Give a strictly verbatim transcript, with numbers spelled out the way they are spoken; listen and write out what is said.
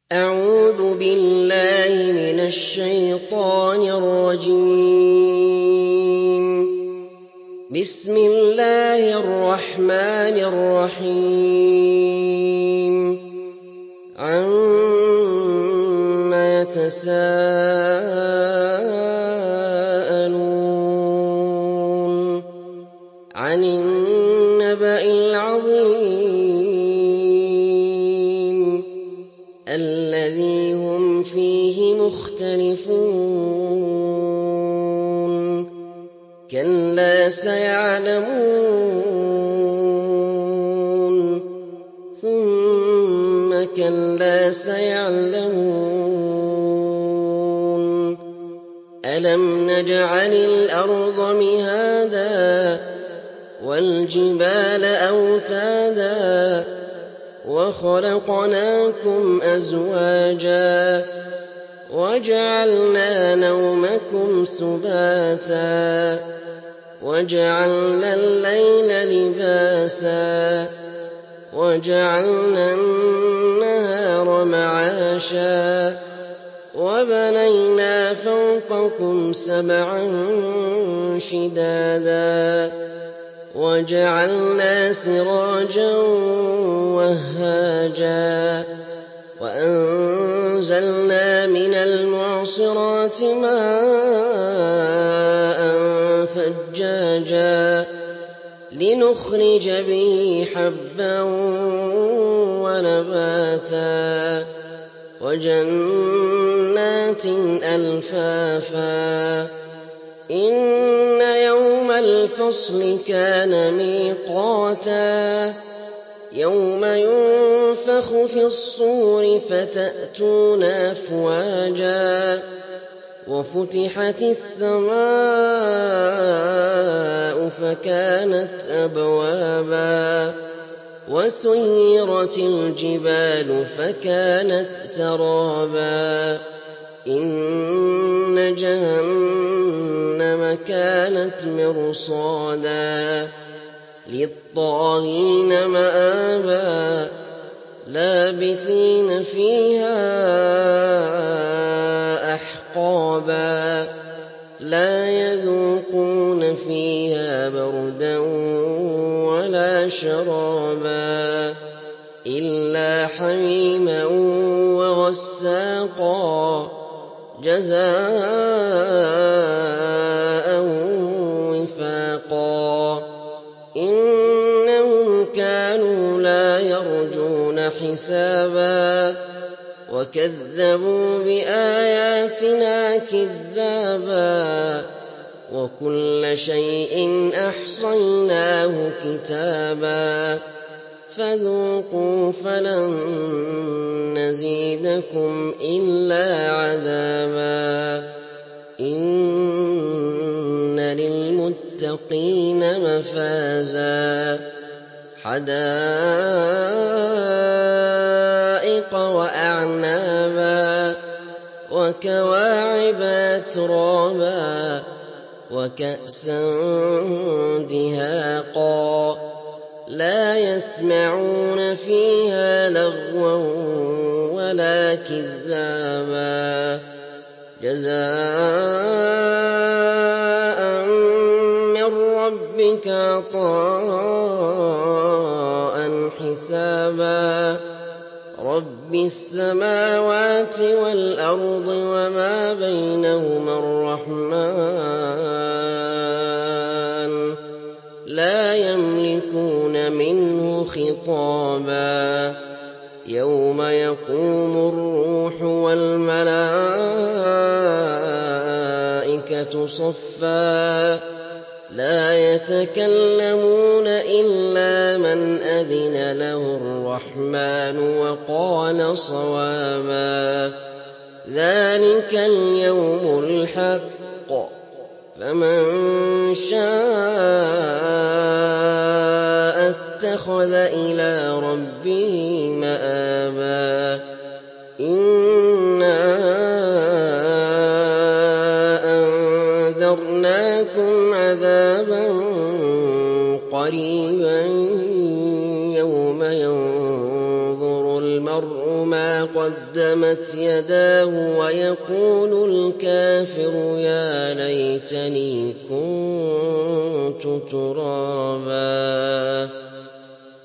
أعوذ بالله من الشيطان الرجيم. بسم الله الرحمن الرحيم. عَمَّ يتساءلون عن النبأ العظيم الذي هم فيه مختلفون كلا سيعلمون ثم كلا سيعلمون ألم نجعل الأرض مهادا والجبال أوتادا وخلقناكم أزواجا وجعلنا نومكم سباتا وجعلنا الليل لباسا وجعلنا النهار معاشا وبنينا فوقكم سبعا شدادا وجعلنا سراجا وهاجا وأنزلنا من المعصرات ماء ثجاجا لنخرج به حبا ونباتا وجنات ألفافا إن يوم الفصل كان ميقاتا يوم ينفخ في الصور فتأتون أفواجا وفتحت السماء فكانت أبوابا وسيرت الجبال فكانت سرابا إن جهنم كانت مرصادا للطاغين مآبا لابثين فيها أحقابا لا يذوقون فيها بردا ولا شرابا إلا حميما وغساقا جزاء وفاقا إنهم كانوا لا يرجون حسابا وكذبوا بآياتنا كذابا وكل شيء أحصيناه كتابا فذوقوا فلن نزيدكم إلا عذابا إن للمتقين مفازا حدائق وأعنابا وكواعب أترابا وكأسا دهاقا لا يسمعون فيها لغوا ولا كذابا جزاء من ربك عطاء حسابا رب السماوات والأرض وما بينهما الرحمن لا يملكون منه خطابا يوم يقوم الروح والملائكة صفا لا يتكلمون إلا من أذن له الرحمن وقال صوابا ذلك اليوم الحق فمن شاء اتخذ إلى ربه مآبا إنا أنذرناكم عذابا قريبا يوم ينظر المرء ما قدمت يداه ويقول الكافر يا ليتني كنت ترابا